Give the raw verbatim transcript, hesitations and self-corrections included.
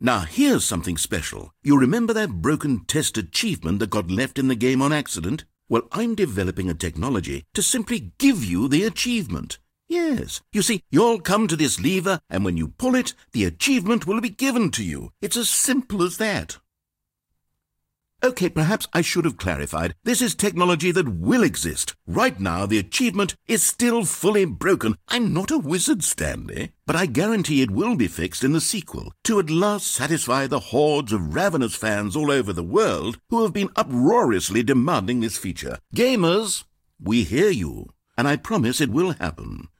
Now here's something special. You remember that broken test achievement that got left in the game on accident? Well, I'm developing a technology to simply give you the achievement. Yes, you see, you'll come to this lever, and when you pull it, the achievement will be given to you. It's as simple as that. Okay, perhaps I should have clarified. This is technology that will exist. Right now, the achievement is still fully broken. I'm not a wizard, Stanley, but I guarantee it will be fixed in the sequel to at last satisfy the hordes of ravenous fans all over the world who have been uproariously demanding this feature. Gamers, we hear you, and I promise it will happen.